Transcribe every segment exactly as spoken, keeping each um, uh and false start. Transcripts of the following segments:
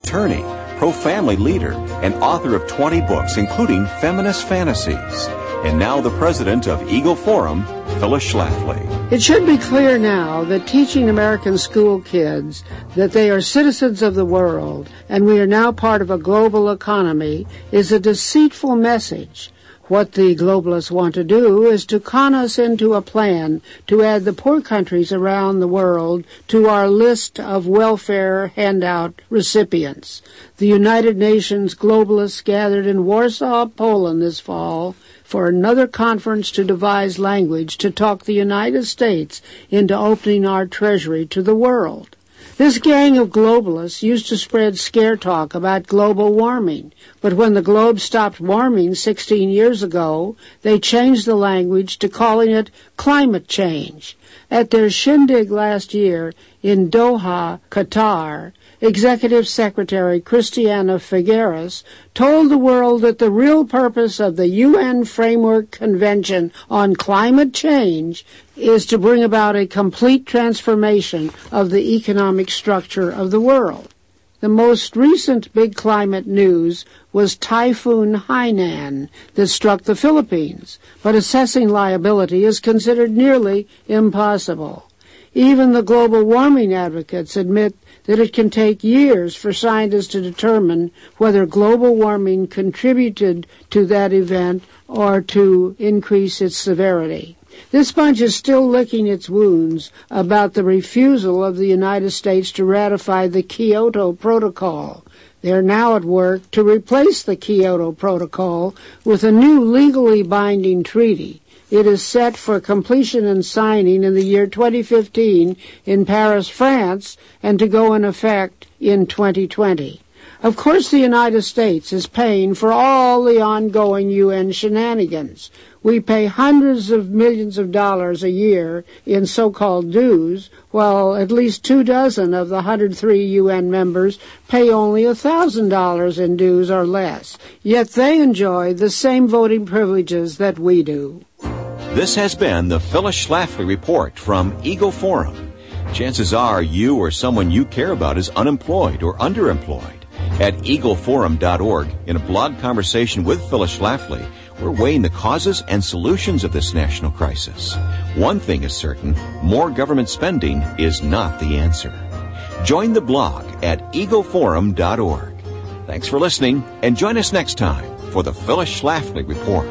attorney, pro-family leader, and author of twenty books, including Feminist Fantasies. And now the president of Eagle Forum, Phyllis Schlafly. It should be clear now that teaching American school kids that they are citizens of the world and we are now part of a global economy is a deceitful message. What the globalists want to do is to con us into a plan to add the poor countries around the world to our list of welfare handout recipients. The United Nations globalists gathered in Warsaw, Poland this fall for another conference to devise language to talk the United States into opening our treasury to the world. This gang of globalists used to spread scare talk about global warming, but when the globe stopped warming sixteen years ago, they changed the language to calling it climate change. At their shindig last year in Doha, Qatar, Executive Secretary Christiana Figueres told the world that the real purpose of the U N Framework Convention on Climate Change is to bring about a complete transformation of the economic structure of the world. The most recent big climate news was Typhoon Hainan that struck the Philippines, but assessing liability is considered nearly impossible. Even the global warming advocates admit that it can take years for scientists to determine whether global warming contributed to that event or to increase its severity. This bunch is still licking its wounds about the refusal of the United States to ratify the Kyoto Protocol. They are now at work to replace the Kyoto Protocol with a new legally binding treaty. It is set for completion and signing in the year twenty fifteen in Paris, France, and to go in effect in twenty twenty. Of course, the United States is paying for all the ongoing U N shenanigans. We pay hundreds of millions of dollars a year in so-called dues, while at least two dozen of the one hundred three U N members pay only one thousand dollars in dues or less. Yet they enjoy the same voting privileges that we do. This has been the Phyllis Schlafly Report from Eagle Forum. Chances are you or someone you care about is unemployed or underemployed. At eagle forum dot org, in a blog conversation with Phyllis Schlafly, we're weighing the causes and solutions of this national crisis. One thing is certain, more government spending is not the answer. Join the blog at eagle forum dot org. Thanks for listening, and join us next time for the Phyllis Schlafly Report.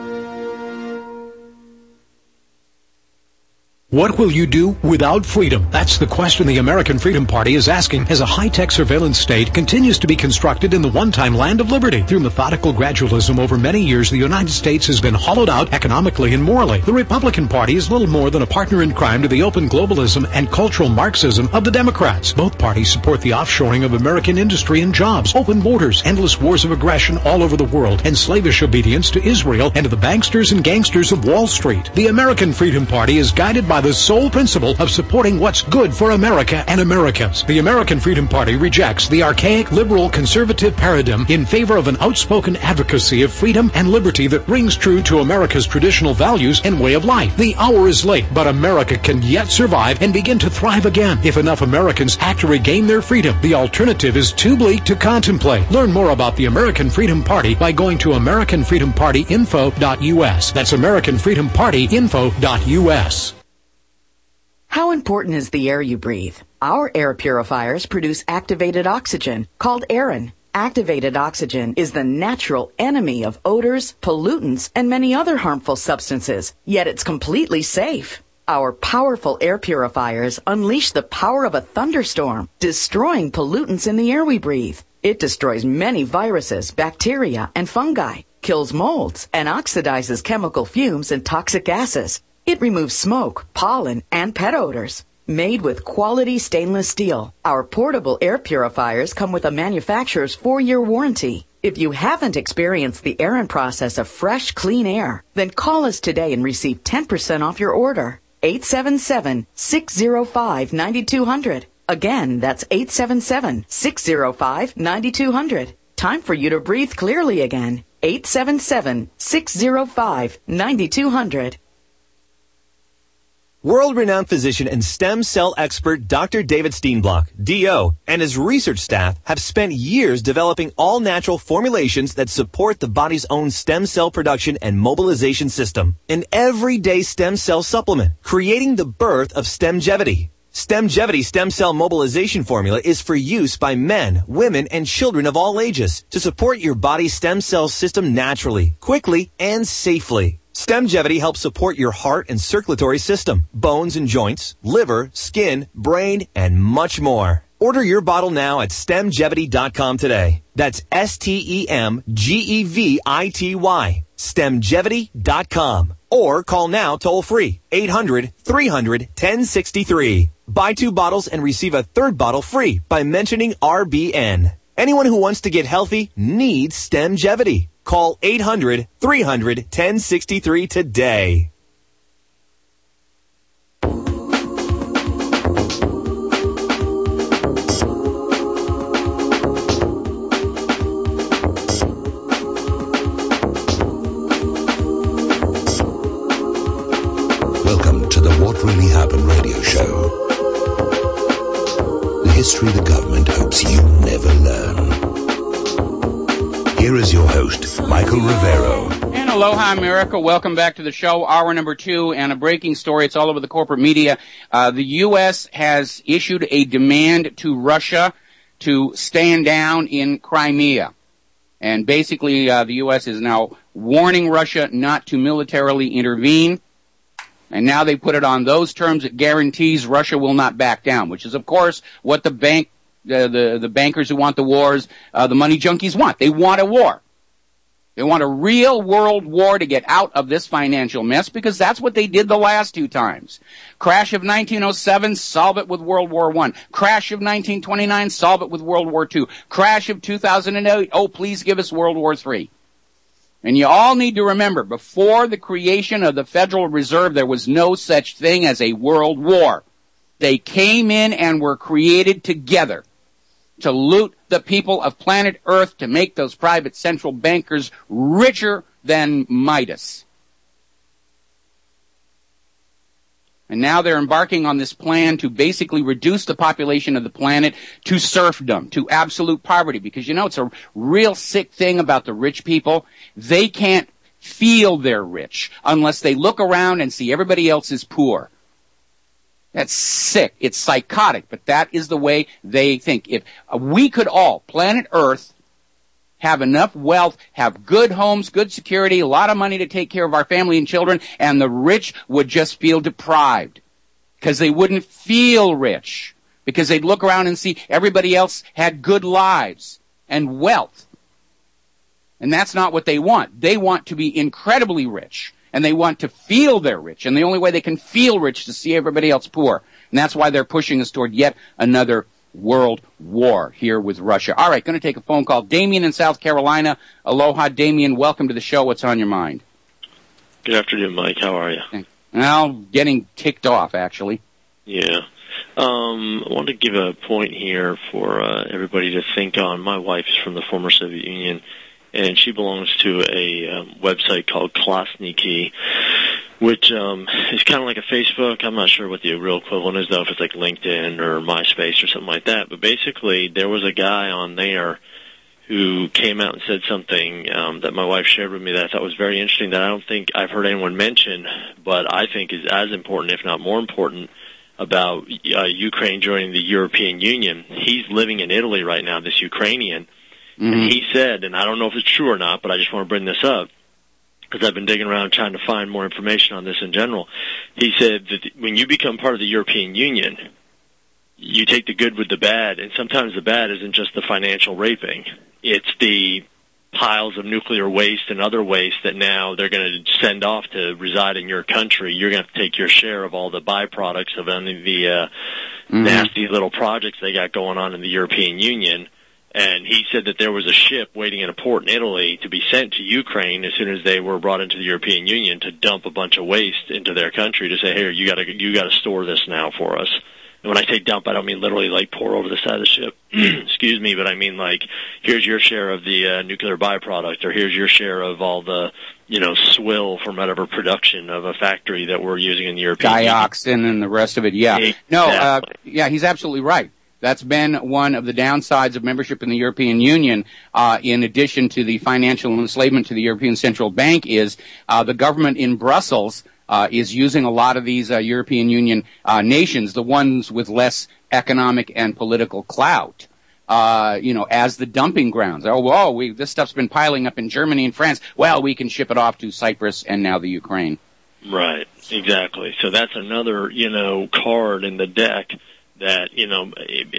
What will you do without freedom? That's the question the American Freedom Party is asking as a high-tech surveillance state continues to be constructed in the one-time land of liberty. Through methodical gradualism over many years, the United States has been hollowed out economically and morally. The Republican Party is little more than a partner in crime to the open globalism and cultural Marxism of the Democrats. Both parties support the offshoring of American industry and jobs, open borders, endless wars of aggression all over the world, and slavish obedience to Israel and to the banksters and gangsters of Wall Street. The American Freedom Party is guided by the sole principle of supporting what's good for America and Americans. The American Freedom Party rejects the archaic liberal conservative paradigm in favor of an outspoken advocacy of freedom and liberty that rings true to America's traditional values and way of life. The hour is late, but America can yet survive and begin to thrive again if enough Americans act to regain their freedom. The alternative is too bleak to contemplate. Learn more about the American Freedom Party by going to american freedom party info dot u s. That's american freedom party info dot u s. How important is the air you breathe? Our air purifiers produce activated oxygen, called Aerin. Activated oxygen is the natural enemy of odors, pollutants, and many other harmful substances, yet it's completely safe. Our powerful air purifiers unleash the power of a thunderstorm, destroying pollutants in the air we breathe. It destroys many viruses, bacteria, and fungi, kills molds, and oxidizes chemical fumes and toxic gases. It removes smoke, pollen, and pet odors. Made with quality stainless steel, our portable air purifiers come with a manufacturer's four-year warranty. If you haven't experienced the Aerin process of fresh, clean air, then call us today and receive ten percent off your order. eight seven seven, six zero five, nine two zero zero. Again, that's eight seven seven, six zero five, nine two zero zero. Time for you to breathe clearly again. eight seven seven, six zero five, nine two zero zero. World-renowned physician and stem cell expert Doctor David Steenblock, D O, and his research staff have spent years developing all-natural formulations that support the body's own stem cell production and mobilization system. An everyday stem cell supplement, creating the birth of Stemgevity. Stemgevity stem cell mobilization formula is for use by men, women, and children of all ages to support your body's stem cell system naturally, quickly, and safely. Stemgevity helps support your heart and circulatory system, bones and joints, liver, skin, brain, and much more. Order your bottle now at stemgevity dot com today. That's S T E M G E V I T Y. stemgevity dot com. Or call now toll free, eight hundred, three hundred, ten sixty-three. Buy two bottles and receive a third bottle free by mentioning R B N. Anyone who wants to get healthy needs Stemgevity. Call eight hundred, three hundred, ten sixty-three today. Welcome to the What Really Happened radio show. The history the government hopes you never learn. Here is your host, Michael Rivero. And aloha, America. Welcome back to the show, hour number two, and a breaking story. It's all over the corporate media. Uh, the U S has issued a demand to Russia to stand down in Crimea. And basically, uh, the U S is now warning Russia not to militarily intervene. And now they put it on those terms that guarantees Russia will not back down, which is, of course, what the bank The, the, the bankers who want the wars, uh, the money junkies want. They want a war. They want a real world war to get out of this financial mess because that's what they did the last two times. Crash of nineteen oh seven, solve it with World War One. Crash of nineteen twenty-nine, solve it with World War Two. Crash of two thousand eight, oh, please give us World War Three. And you all need to remember, before the creation of the Federal Reserve, there was no such thing as a world war. They came in and were created together to loot the people of planet Earth, to make those private central bankers richer than Midas. And now they're embarking on this plan to basically reduce the population of the planet to serfdom, to absolute poverty. Because, you know, it's a real sick thing about the rich people. They can't feel they're rich unless they look around and see everybody else is poor. That's sick. It's psychotic, but that is the way they think. If we could all, planet Earth, have enough wealth, have good homes, good security, a lot of money to take care of our family and children, and the rich would just feel deprived because they wouldn't feel rich, because they'd look around and see everybody else had good lives and wealth. And that's not what they want. They want to be incredibly rich. And they want to feel they're rich. And the only way they can feel rich is to see everybody else poor. And that's why they're pushing us toward yet another world war here with Russia. All right, going to take a phone call. Damien in South Carolina. Aloha, Damien. Welcome to the show. What's on your mind? Good afternoon, Mike. How are you? Well, getting ticked off, actually. Yeah. Um, I want to give a point here for uh, everybody to think on. My wife is from the former Soviet Union, and she belongs to a um, website called Klasniki, which um, is kind of like a Facebook. I'm not sure what the real equivalent is, though, if it's like LinkedIn or MySpace or something like that. But basically, there was a guy on there who came out and said something um, that my wife shared with me that I thought was very interesting, that I don't think I've heard anyone mention, but I think is as important, if not more important, about uh, Ukraine joining the European Union. He's living in Italy right now, this Ukrainian. Mm-hmm. And he said, and I don't know if it's true or not, but I just want to bring this up because I've been digging around trying to find more information on this in general. He said that when you become part of the European Union, you take the good with the bad, and sometimes the bad isn't just the financial raping. It's the piles of nuclear waste and other waste that now they're going to send off to reside in your country. You're going to have to take your share of all the byproducts of any of the uh, mm-hmm. nasty little projects they got going on in the European Union. And he said that there was a ship waiting in a port in Italy to be sent to Ukraine as soon as they were brought into the European Union to dump a bunch of waste into their country to say, here, you got to you got to store this now for us. And when I say dump, I don't mean literally like pour over the side of the ship. Excuse me, but I mean like here's your share of the uh, nuclear byproduct, or here's your share of all the you know swill from whatever production of a factory that we're using in the European dioxin Union. And the rest of it. Yeah, exactly. no, uh, yeah, he's absolutely right. That's been one of the downsides of membership in the European Union, uh, in addition to the financial enslavement to the European Central Bank, is uh, the government in Brussels uh, is using a lot of these uh, European Union uh, nations, the ones with less economic and political clout, uh, you know, as the dumping grounds. Oh, whoa, we, this stuff's been piling up in Germany and France. Well, we can ship it off to Cyprus and now the Ukraine. Right, exactly. So that's another, you know, card in the deck. That, you know,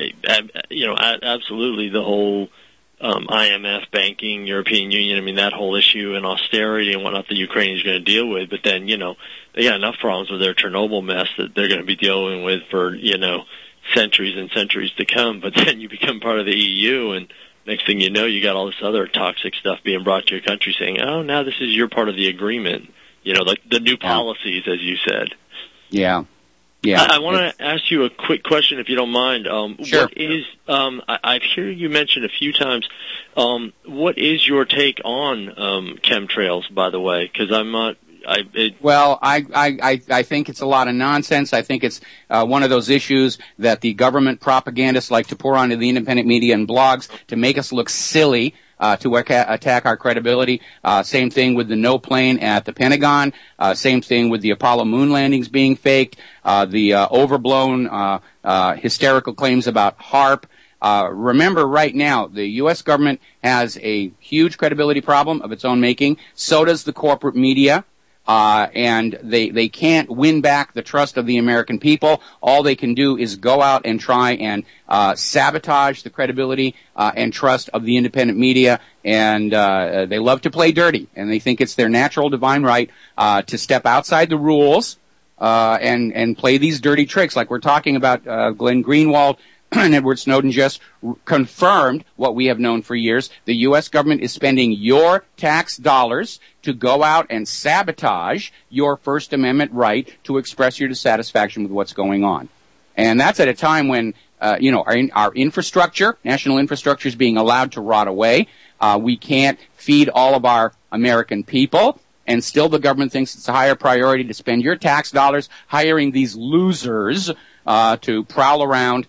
you know, absolutely the whole um, I M F, banking, European Union, I mean, that whole issue and austerity and whatnot the Ukraine is going to deal with. But then, you know, they got enough problems with their Chernobyl mess that they're going to be dealing with for, you know, centuries and centuries to come. But then you become part of the E U, and next thing you know, you got all this other toxic stuff being brought to your country saying, oh, now this is your part of the agreement. You know, like the new policies, as you said. Yeah. Yeah. I, I want to ask you a quick question, if you don't mind. Um, sure. What is, um, I, I've heard you mention a few times, um, what is your take on um, chemtrails, by the way? Because I'm not, I, it, well, I, I, I think it's a lot of nonsense. I think it's uh, one of those issues that the government propagandists like to pour onto the independent media and blogs to make us look silly. Uh, to attack our credibility. Uh, same thing with the no plane at the Pentagon. Uh, same thing with the Apollo moon landings being faked. Uh, the uh, overblown, uh, uh, hysterical claims about HAARP. Uh, remember right now, the U S government has a huge credibility problem of its own making. So does the corporate media. Uh, and they, they can't win back the trust of the American people. All they can do is go out and try and, uh, sabotage the credibility, uh, and trust of the independent media. And, uh, they love to play dirty. And they think it's their natural divine right, uh, to step outside the rules, uh, and, and play these dirty tricks like we're talking about, uh, Glenn Greenwald and Edward Snowden just r- confirmed what we have known for years. The U S government is spending your tax dollars to go out and sabotage your First Amendment right to express your dissatisfaction with what's going on. And that's at a time when, uh, you know, our, our infrastructure, national infrastructure is being allowed to rot away. Uh, we can't feed all of our American people. And still the government thinks it's a higher priority to spend your tax dollars hiring these losers, uh, to prowl around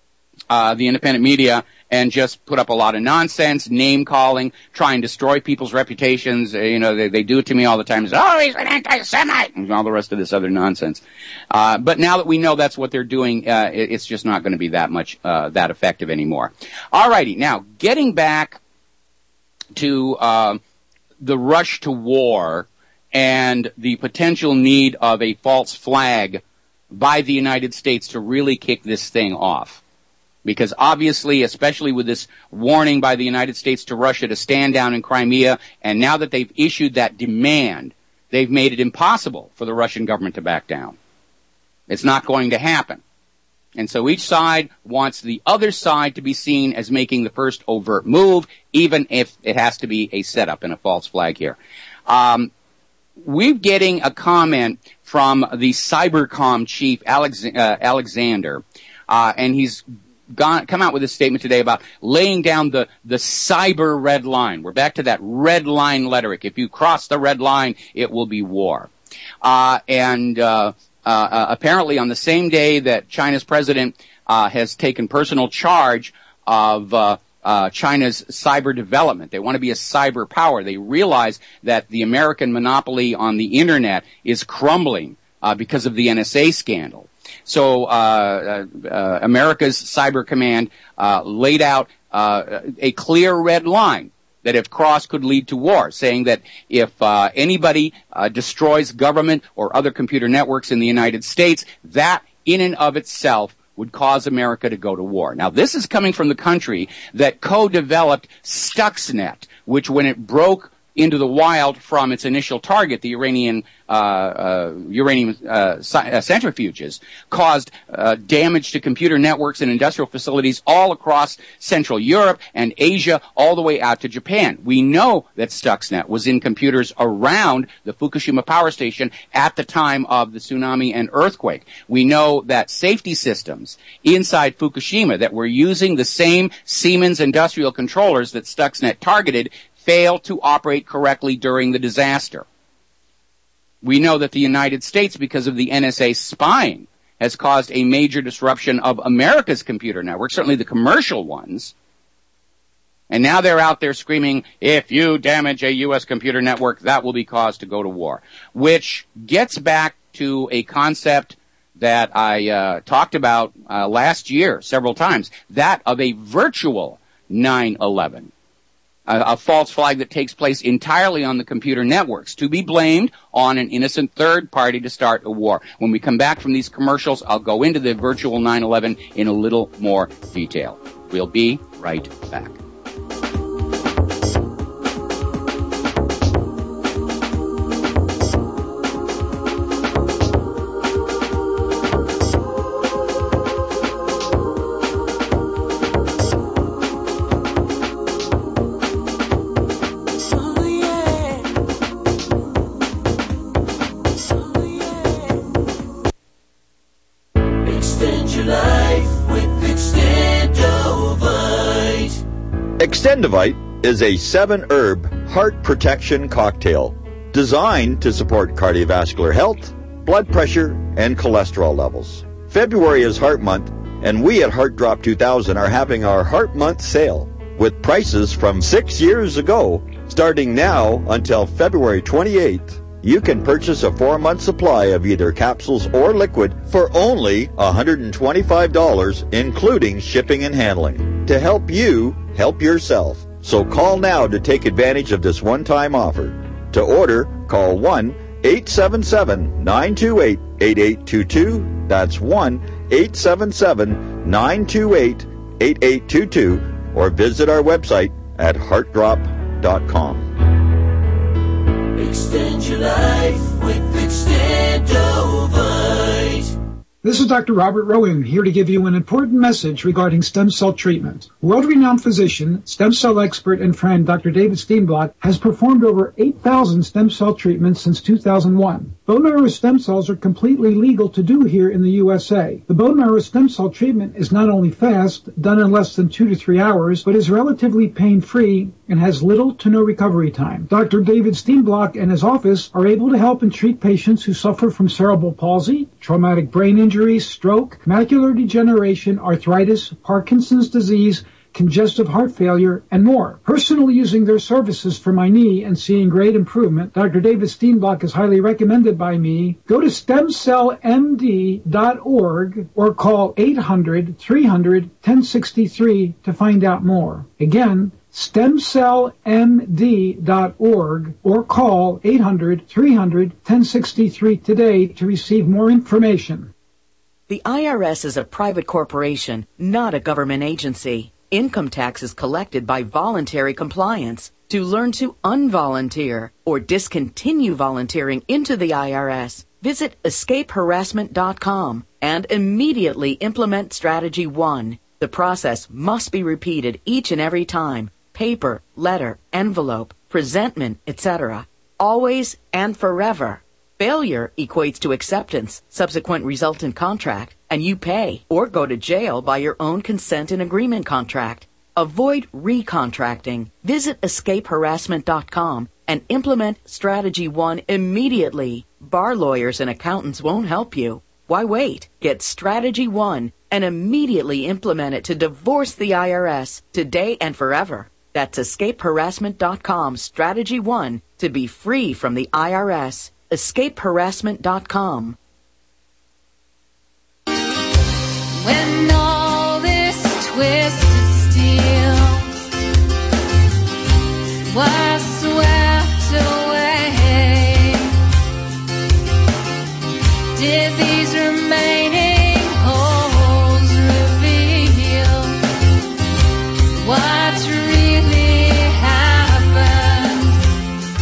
Uh, the independent media and just put up a lot of nonsense, name-calling, try and destroy people's reputations. Uh, you know, they, they do it to me all the time. It's, oh, he's an anti-Semite, and all the rest of this other nonsense. Uh, but now that we know that's what they're doing, uh, it, it's just not going to be that much, uh, that effective anymore. All righty. Now, getting back to uh, the rush to war and the potential need of a false flag by the United States to really kick this thing off. Because obviously, especially with this warning by the United States to Russia to stand down in Crimea, and now that they've issued that demand, they've made it impossible for the Russian government to back down. It's not going to happen. And so each side wants the other side to be seen as making the first overt move, even if it has to be a setup and a false flag here. Um, we're getting a comment from the Cybercom chief, Alex, uh, Alexander, uh, and he's Gone, come out with a statement today about laying down the, the cyber red line. We're back to that red line rhetoric. If you cross the red line, it will be war. Uh, and, uh, uh, apparently on the same day that China's president, uh, has taken personal charge of, uh, uh, China's cyber development. They want to be a cyber power. They realize that the American monopoly on the internet is crumbling, uh, because of the N S A scandal. So uh, uh, America's Cyber Command uh, laid out uh, a clear red line that if crossed could lead to war, saying that if uh, anybody uh, destroys government or other computer networks in the United States, that in and of itself would cause America to go to war. Now, this is coming from the country that co-developed Stuxnet, which when it broke into the wild from its initial target, the Iranian uh, uh, uranium uh, centrifuges, caused uh, damage to computer networks and industrial facilities all across Central Europe and Asia, all the way out to Japan. We know that Stuxnet was in computers around the Fukushima power station at the time of the tsunami and earthquake. We know that safety systems inside Fukushima that were using the same Siemens industrial controllers that Stuxnet targeted failed to operate correctly during the disaster. We know that the United States, because of the N S A spying, has caused a major disruption of America's computer network, certainly the commercial ones. And now they're out there screaming, if you damage a U S computer network, that will be cause to go to war. Which gets back to a concept that I uh, talked about uh, last year several times, that of a virtual nine eleven. A, a false flag that takes place entirely on the computer networks, to be blamed on an innocent third party to start a war. When we come back from these commercials, I'll go into the virtual nine eleven in a little more detail. We'll be right back. Extendivite is a seven-herb heart protection cocktail designed to support cardiovascular health, blood pressure, and cholesterol levels. February is Heart Month, and we at Heart Drop two thousand are having our Heart Month sale with prices from six years ago. Starting now until February twenty-eighth, you can purchase a four-month supply of either capsules or liquid for only one hundred twenty-five dollars, including shipping and handling, to help you help yourself. So call now to take advantage of this one-time offer. To order, call one eight seven seven, nine two eight, eight eight two two. That's one eight seven seven, nine two eight, eight eight two two, or visit our website at heart drop dot com. Extend your life with Extendovite. This is Doctor Robert Rowan, here to give you an important message regarding stem cell treatment. World-renowned physician, stem cell expert, and friend Doctor David Steenblock has performed over eight thousand stem cell treatments since two thousand one. Bone marrow stem cells are completely legal to do here in the U S A. The bone marrow stem cell treatment is not only fast, done in less than two to three hours, but is relatively pain-free and has little to no recovery time. Doctor David Steenblock and his office are able to help and treat patients who suffer from cerebral palsy, traumatic brain injury, stroke, macular degeneration, arthritis, Parkinson's disease, congestive heart failure, and more. Personally using their services for my knee and seeing great improvement, Doctor David Steenblock is highly recommended by me. Go to stem cell m d dot org or call eight hundred, three hundred, ten sixty-three to find out more. Again, stem cell m d dot org or call eight hundred, three hundred, ten sixty-three today to receive more information. The I R S is a private corporation, not a government agency. Income tax is collected by voluntary compliance. To learn to unvolunteer or discontinue volunteering into the I R S, visit escape harassment dot com and immediately implement Strategy one. The process must be repeated each and every time. Paper, letter, envelope, presentment, et cetera. Always and forever. Failure equates to acceptance, subsequent resultant contract, and you pay or go to jail by your own consent and agreement contract. Avoid recontracting. Visit escape harassment dot com and implement Strategy one immediately. Bar lawyers and accountants won't help you. Why wait? Get Strategy one and immediately implement it to divorce the I R S today and forever. That's escape harassment dot com, Strategy one, to be free from the I R S. escape harassment dot com. When all this twisted steel was swept away, did these remaining holes reveal what's really happened?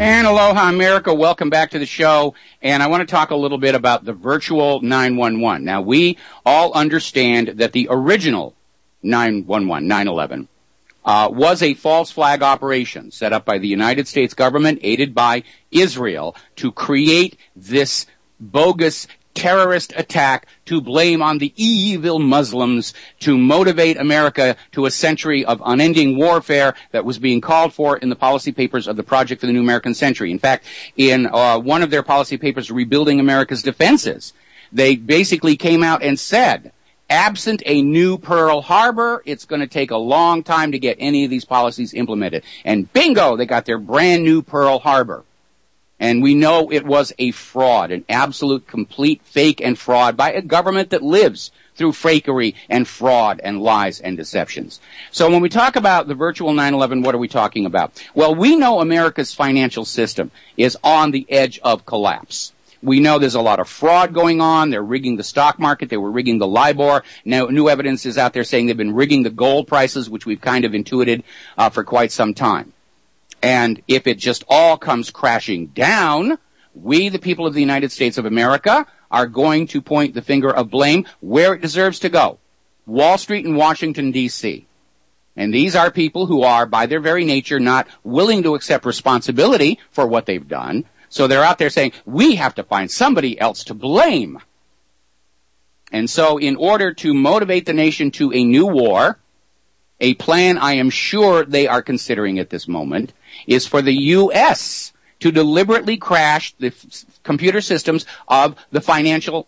And aloha, America. Welcome back to the show. And I want to talk a little bit about the virtual nine one one. Now, we all understand that the original nine one one, nine eleven, uh, was a false flag operation set up by the United States government, aided by Israel, to create this bogus terrorist attack to blame on the evil Muslims, to motivate America to a century of unending warfare that was being called for in the policy papers of the Project for the New American Century. In fact, in uh, one of their policy papers, Rebuilding America's Defenses, they basically came out and said, absent a new Pearl Harbor, it's going to take a long time to get any of these policies implemented. And bingo, they got their brand new Pearl Harbor. And we know it was a fraud, an absolute complete fake and fraud by a government that lives through fakery and fraud and lies and deceptions. So when we talk about the virtual nine eleven, what are we talking about? Well, we know America's financial system is on the edge of collapse. We know there's a lot of fraud going on. They're rigging the stock market. They were rigging the LIBOR. Now, new evidence is out there saying they've been rigging the gold prices, which we've kind of intuited uh, for quite some time. And if it just all comes crashing down, we, the people of the United States of America, are going to point the finger of blame where it deserves to go. Wall Street and Washington, D C And these are people who are, by their very nature, not willing to accept responsibility for what they've done. So they're out there saying, we have to find somebody else to blame. And so in order to motivate the nation to a new war, a plan I am sure they are considering at this moment is for the U S to deliberately crash the f- computer systems of the financial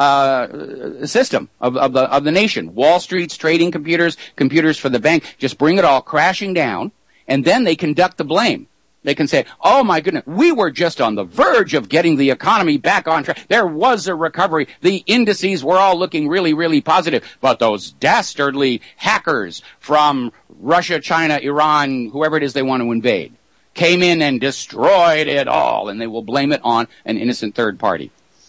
uh system of, of the of the nation. Wall Street's trading computers, computers for the bank, just bring it all crashing down, and then they conduct the blame. They can say, oh my goodness, we were just on the verge of getting the economy back on track. There was a recovery. The indices were all looking really, really positive. But those dastardly hackers from Russia, China, Iran, whoever it is they want to invade, came in and destroyed it all. And they will blame it on an innocent third party.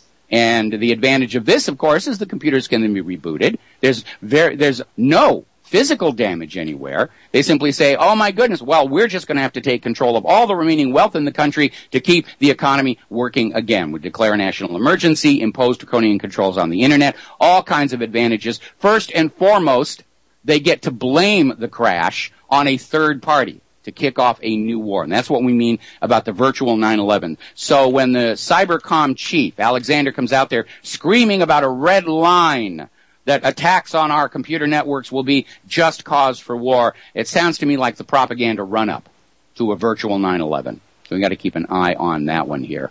And the advantage of this, of course, is the computers can then be rebooted. There's very, there's no physical damage anywhere. They simply say, oh my goodness, well, we're just going to have to take control of all the remaining wealth in the country to keep the economy working again. We declare a national emergency, impose draconian controls on the internet, all kinds of advantages. First and foremost, they get to blame the crash on a third party to kick off a new war. And that's what we mean about the virtual nine eleven. So when the Cybercom chief, Alexander, comes out there screaming about a red line that attacks on our computer networks will be just cause for war, it sounds to me like the propaganda run-up to a virtual nine eleven. So we got to keep an eye on that one here.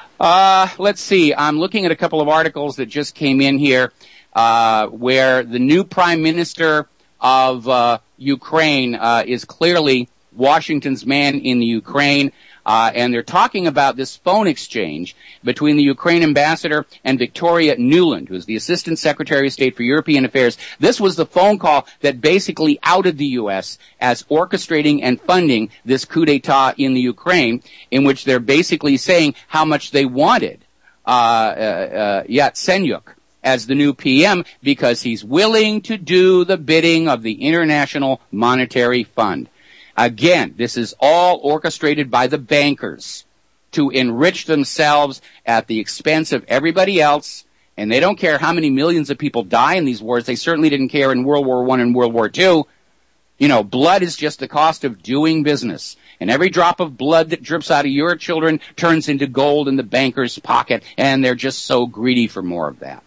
Uh, let's see. I'm looking at a couple of articles that just came in here uh, where the new prime minister of uh, Ukraine uh, is clearly Washington's man in the Ukraine. Uh, and they're talking about this phone exchange between the Ukraine ambassador and Victoria Nuland, who is the Assistant Secretary of State for European Affairs. This was the phone call that basically outed the U S as orchestrating and funding this coup d'etat in the Ukraine, in which they're basically saying how much they wanted uh, uh, uh, Yatsenyuk as the new P M because he's willing to do the bidding of the International Monetary Fund. Again, this is all orchestrated by the bankers to enrich themselves at the expense of everybody else, and they don't care how many millions of people die in these wars. They certainly didn't care in World War One and World War Two. You know, blood is just the cost of doing business, and every drop of blood that drips out of your children turns into gold in the banker's pocket, and they're just so greedy for more of that.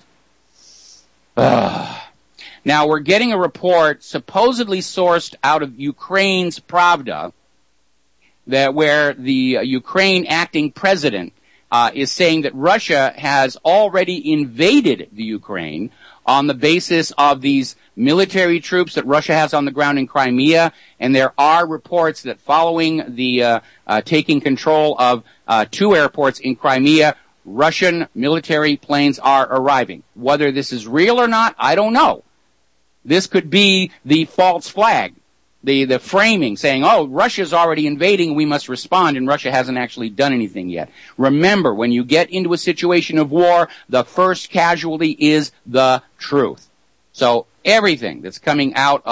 Ugh. Now, we're getting a report supposedly sourced out of Ukraine's Pravda that where the uh, Ukraine acting president uh, is saying that Russia has already invaded the Ukraine on the basis of these military troops that Russia has on the ground in Crimea. And there are reports that following the uh, uh, taking control of uh, two airports in Crimea, Russian military planes are arriving. Whether this is real or not, I don't know. This could be the false flag, the, the framing saying, oh, Russia's already invading, we must respond, and Russia hasn't actually done anything yet. Remember, when you get into a situation of war, the first casualty is the truth. So everything that's coming out of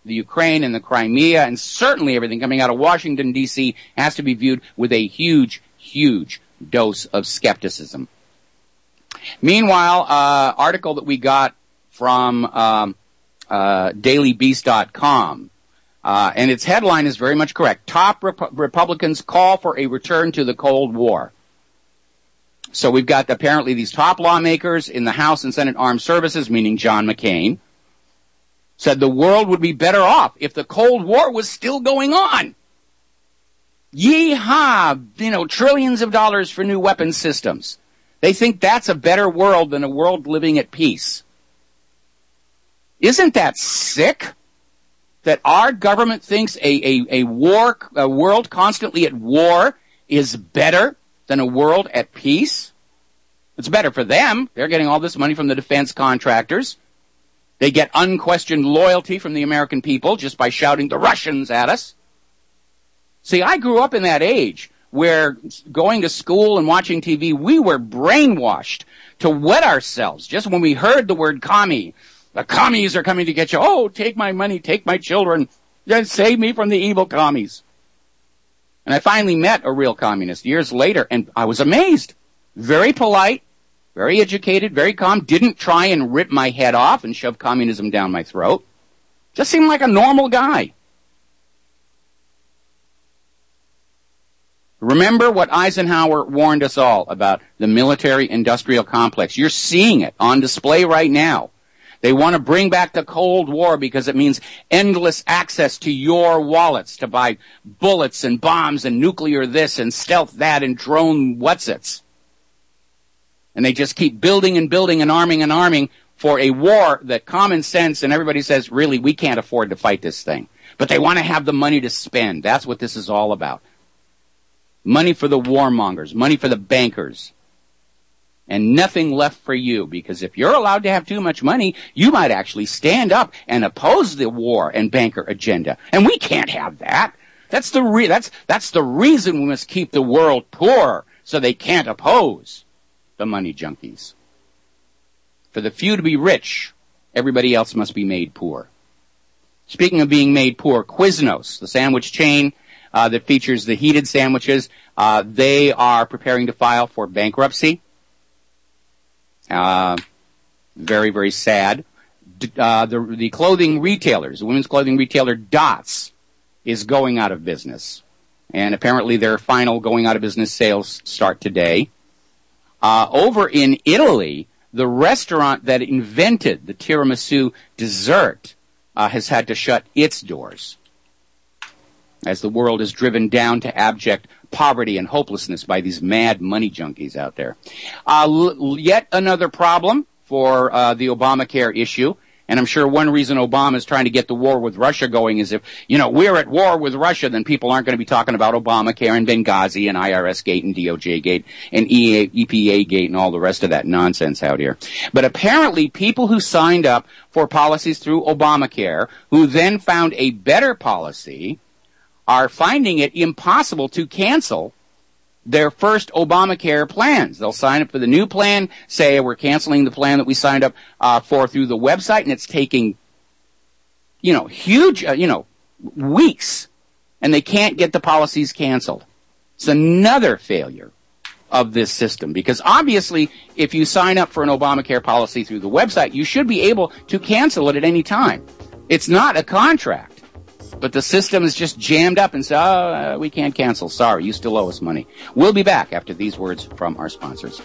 the Ukraine and the Crimea, and certainly everything coming out of Washington, D C has to be viewed with a huge, huge dose of skepticism. Meanwhile, uh, article that we got from um, uh, daily beast dot com, uh, and its headline is very much correct. Top Rep- Republicans call for a return to the Cold War. So we've got apparently these top lawmakers in the House and Senate Armed Services, meaning John McCain, said the world would be better off if the Cold War was still going on. Yee-haw, you know, trillions of dollars for new weapons systems. They think that's a better world than a world living at peace. Isn't that sick? That our government thinks a, a, a war, a world constantly at war is better than a world at peace? It's better for them. They're getting all this money from the defense contractors. They get unquestioned loyalty from the American people just by shouting the Russians at us. See, I grew up in that age where going to school and watching T V, we were brainwashed to wet ourselves just when we heard the word commie. The commies are coming to get you. Oh, take my money, take my children. Just save me from the evil commies. And I finally met a real communist years later, and I was amazed. Very polite, very educated, very calm, didn't try and rip my head off and shove communism down my throat. Just seemed like a normal guy. Remember what Eisenhower warned us all about the military-industrial complex. You're seeing it on display right now. They want to bring back the Cold War because it means endless access to your wallets to buy bullets and bombs and nuclear this and stealth that and drone what's-its. And they just keep building and building and arming and arming for a war that common sense and everybody says, really, we can't afford to fight this thing. But they want to have the money to spend. That's what this is all about. Money for the warmongers, money for the bankers. And nothing left for you, because if you're allowed to have too much money, you might actually stand up and oppose the war and banker agenda. And we can't have that. That's the re- that's that's the reason we must keep the world poor, so they can't oppose the money junkies. For the few to be rich, everybody else must be made poor. Speaking of being made poor, Quiznos, the sandwich chain uh, that features the heated sandwiches, uh, they are preparing to file for bankruptcy. Uh, very, very sad. D- uh, the, the clothing retailers, the women's clothing retailer Dots, is going out of business. And apparently their final going out of business sales start today. Uh, over in Italy, the restaurant that invented the tiramisu dessert uh, has had to shut its doors as the world is driven down to abject poverty and hopelessness by these mad money junkies out there. Uh, l- yet another problem for uh, the Obamacare issue, and I'm sure one reason Obama is trying to get the war with Russia going is if, you know, we're at war with Russia, then people aren't going to be talking about Obamacare and Benghazi and I R S Gate and D O J Gate and E P A Gate and all the rest of that nonsense out here. But apparently people who signed up for policies through Obamacare, who then found a better policy, are finding it impossible to cancel their first Obamacare plans. They'll sign up for the new plan, say we're canceling the plan that we signed up uh, for through the website, and it's taking, you know, huge, uh, you know, weeks, and they can't get the policies canceled. It's another failure of this system, because obviously if you sign up for an Obamacare policy through the website, you should be able to cancel it at any time. It's not a contract. But the system is just jammed up and says, oh, uh, we can't cancel. Sorry, you still owe us money. We'll be back after these words from our sponsors.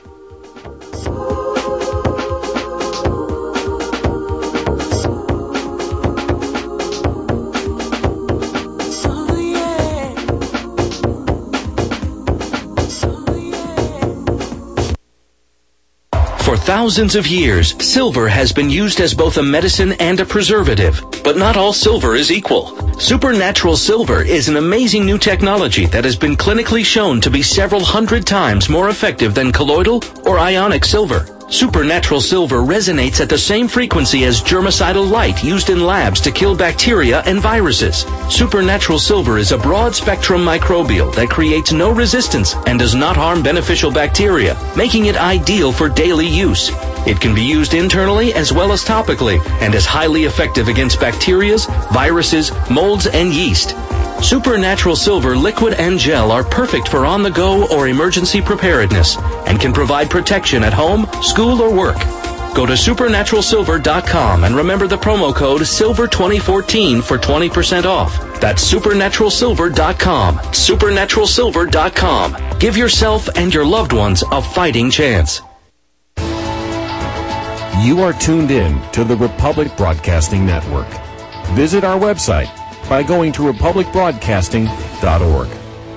For thousands of years, silver has been used as both a medicine and a preservative. But not all silver is equal. Supernatural Silver is an amazing new technology that has been clinically shown to be several hundred times more effective than colloidal or ionic silver. Supernatural Silver resonates at the same frequency as germicidal light used in labs to kill bacteria and viruses. Supernatural Silver is a broad-spectrum microbial that creates no resistance and does not harm beneficial bacteria, making it ideal for daily use. It can be used internally as well as topically and is highly effective against bacteria, viruses, molds, and yeast. Supernatural Silver liquid and gel are perfect for on-the-go or emergency preparedness and can provide protection at home, school, or work. Go to supernatural silver dot com and remember the promo code silver twenty fourteen for twenty percent off. That's supernatural silver dot com. supernatural silver dot com. Give yourself and your loved ones a fighting chance. You are tuned in to the Republic Broadcasting Network. Visit our website by going to republic broadcasting dot org.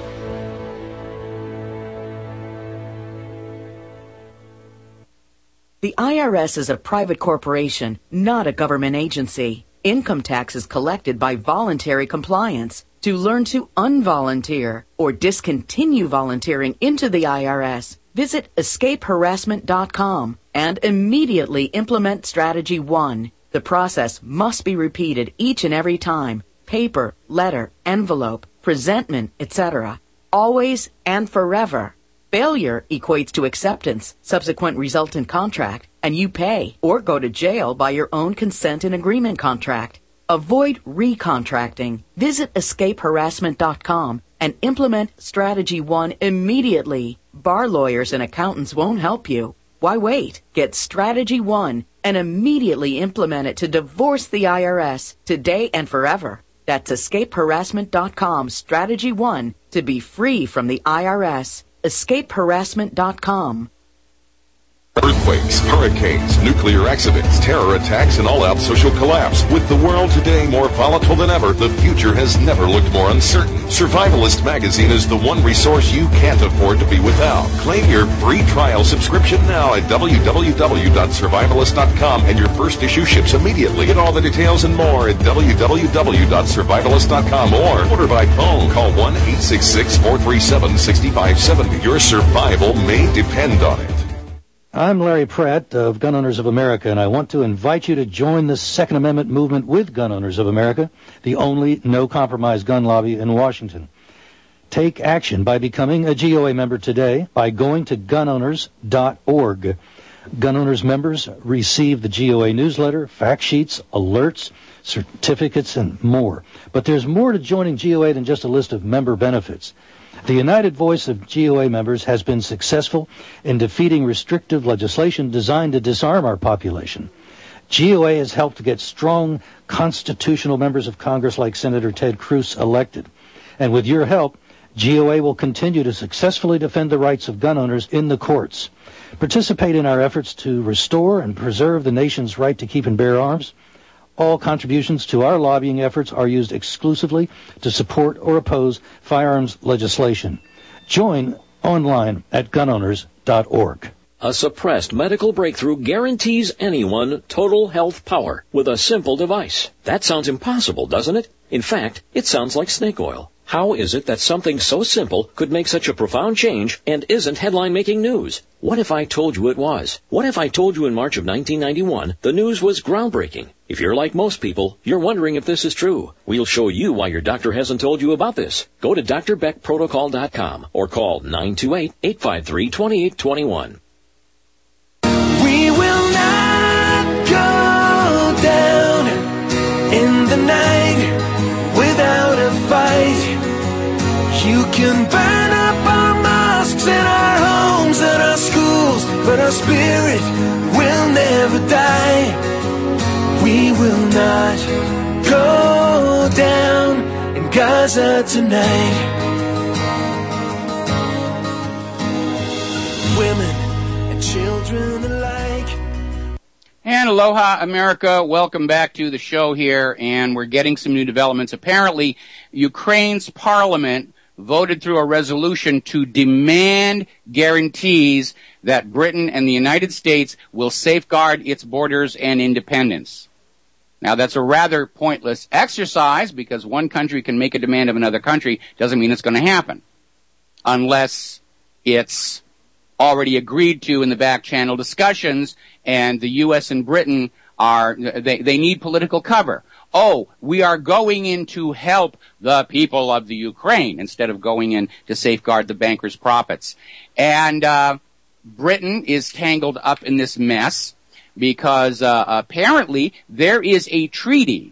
The I R S is a private corporation, not a government agency. Income tax is collected by voluntary compliance. To learn to unvolunteer or discontinue volunteering into the I R S, visit escape harassment dot com and immediately implement Strategy one. The process must be repeated each and every time. Paper, letter, envelope, presentment, et cetera. Always and forever. Failure equates to acceptance, subsequent resultant contract, and you pay or go to jail by your own consent and agreement contract. Avoid recontracting. Visit escape harassment dot com and implement Strategy one immediately. Bar lawyers and accountants won't help you. Why wait? Get Strategy one and immediately implement it to divorce the I R S today and forever. That's escape harassment dot com Strategy one to be free from the I R S. escape harassment dot com. Earthquakes, hurricanes, nuclear accidents, terror attacks, and all-out social collapse. With the world today more volatile than ever, the future has never looked more uncertain. Survivalist Magazine is the one resource you can't afford to be without. Claim your free trial subscription now at w w w dot survivalist dot com, and your first issue ships immediately. Get all the details and more at w w w dot survivalist dot com or order by phone. Call one eight six six, four three seven, six five seven zero. Your survival may depend on it. I'm Larry Pratt of Gun Owners of America, and I want to invite you to join the Second Amendment movement with Gun Owners of America, the only no-compromise gun lobby in Washington. Take action by becoming a G O A member today by going to gun owners dot org. Gun Owners members receive the G O A newsletter, fact sheets, alerts, certificates, and more. But there's more to joining G O A than just a list of member benefits. The united voice of G O A members has been successful in defeating restrictive legislation designed to disarm our population. G O A has helped to get strong constitutional members of Congress like Senator Ted Cruz elected. And with your help, G O A will continue to successfully defend the rights of gun owners in the courts. Participate in our efforts to restore and preserve the nation's right to keep and bear arms. All contributions to our lobbying efforts are used exclusively to support or oppose firearms legislation. Join online at gun owners dot org. A suppressed medical breakthrough guarantees anyone total health power with a simple device. That sounds impossible, doesn't it? In fact, it sounds like snake oil. How is it that something so simple could make such a profound change and isn't headline-making news? What if I told you it was? What if I told you in March of nineteen ninety-one the news was groundbreaking? If you're like most people, you're wondering if this is true. We'll show you why your doctor hasn't told you about this. Go to d r beck protocol dot com or call nine two eight, eight five three, two eight two one. We will not go down in the night without a fight. You can burn up our mosques and our homes and our schools, but our spirit will never die. We will not go down in Gaza tonight. Women and children alike. And aloha, America. Welcome back to the show here, and we're getting some new developments. Apparently, Ukraine's parliament voted through a resolution to demand guarantees that Britain and the United States will safeguard its borders and independence. Now, that's a rather pointless exercise because one country can make a demand of another country. Doesn't mean it's going to happen unless it's already agreed to in the back channel discussions, and the U S and Britain are, they, they need political cover. Oh, we are going in to help the people of the Ukraine instead of going in to safeguard the bankers' profits. And uh, Britain is tangled up in this mess because uh, apparently there is a treaty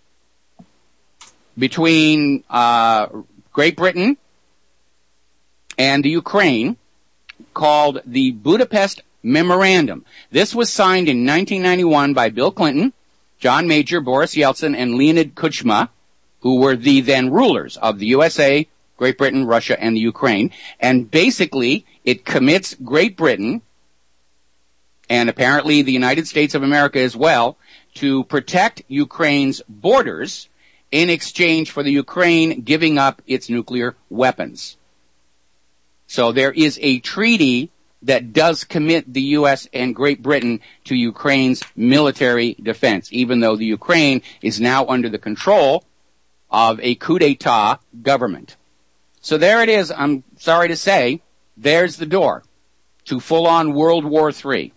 between uh, Great Britain and the Ukraine called the Budapest Memorandum. This was signed in nineteen ninety-one by Bill Clinton, John Major, Boris Yeltsin, and Leonid Kuchma, who were the then rulers of the U S A, Great Britain, Russia, and the Ukraine. And basically, it commits Great Britain, and apparently the United States of America as well, to protect Ukraine's borders in exchange for the Ukraine giving up its nuclear weapons. So there is a treaty that does commit the U S and Great Britain to Ukraine's military defense, even though the Ukraine is now under the control of a coup d'etat government. So there it is. I'm sorry to say, there's the door to full-on World War Three.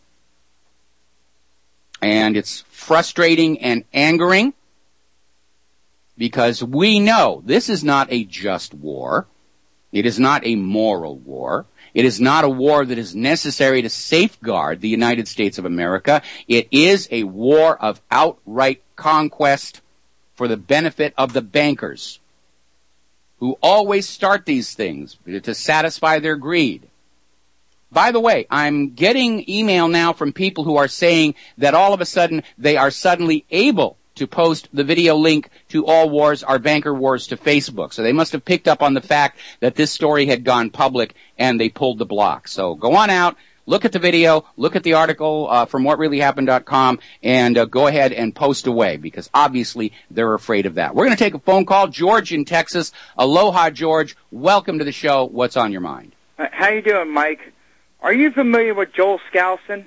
And it's frustrating and angering because we know this is not a just war. It is not a moral war. It is not a war that is necessary to safeguard the United States of America. It is a war of outright conquest for the benefit of the bankers, who always start these things to satisfy their greed. By the way, I'm getting email now from people who are saying that all of a sudden they are suddenly able to post the video link to All Wars Are Banker Wars to Facebook. So they must have picked up on the fact that this story had gone public and they pulled the block. So go on out, look at the video, look at the article uh, from what really happened dot com, and uh, go ahead and post away because obviously they're afraid of that. We're going to take a phone call. George in Texas. Aloha, George. Welcome to the show. What's on your mind? How you doing, Mike? Are you familiar with Joel Skousen?